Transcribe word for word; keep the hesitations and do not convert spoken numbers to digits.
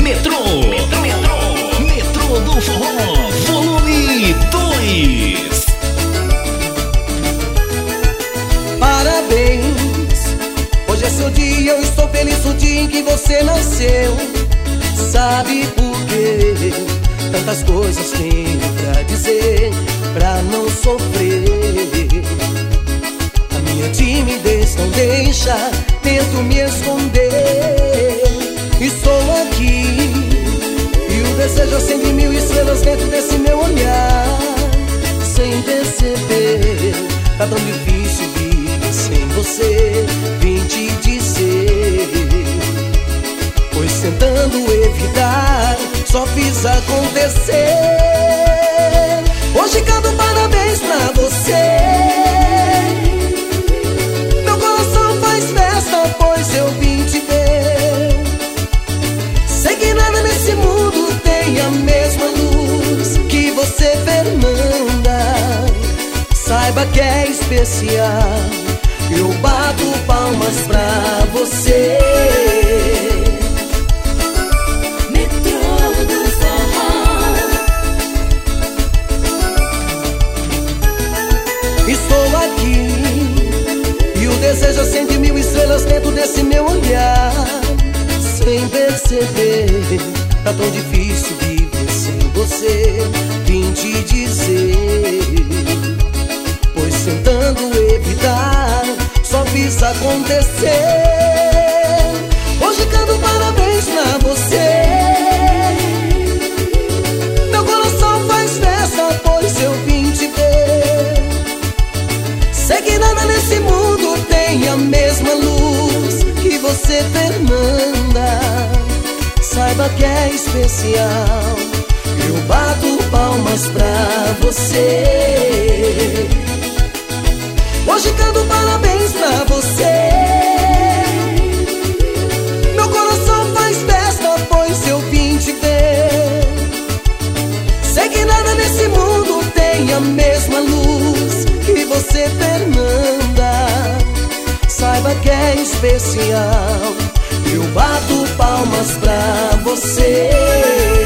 Metrô, Metrô, Metrô, Metrô do Forró, volume dois. Parabéns, hoje é seu dia, eu estou feliz o dia em que você nasceu. Sabe por quê? Tantas coisas tenho pra dizer, pra não sofrer. A minha timidez não deixa, tento me esconder. Estou aqui e o desejo acende mil estrelas dentro desse meu olhar. Sem perceber, tá tão difícil viver sem você. Vim te dizer, pois tentando evitar, só fiz acontecer. Hoje canto parabéns pra você. Meu coração faz festa, pois eu vim te ver. Sei que nada nesse mundo tem a mesma luz que você, Fernanda. Saiba que é especial, eu bato palmas pra você. Estou aqui e o desejo acende mil estrelas dentro desse meu olhar. Sem perceber, tá tão difícil viver sem você. Vim te dizer, pois tentando evitar, só fiz acontecer. Hoje canto parabéns pra você. Meu coração faz festa, pois eu vim te ver. Sei que nada nesse mundo tem a mesma luz que você, Fernanda. Saiba que é especial, eu bato palmas pra você. Hoje canto parabéns pra você. Meu coração faz festa, pois eu vim te ver. Sei que nada nesse mundo tem a mesma luz que você, Fernanda. Saiba que é especial, eu bato palmas pra você.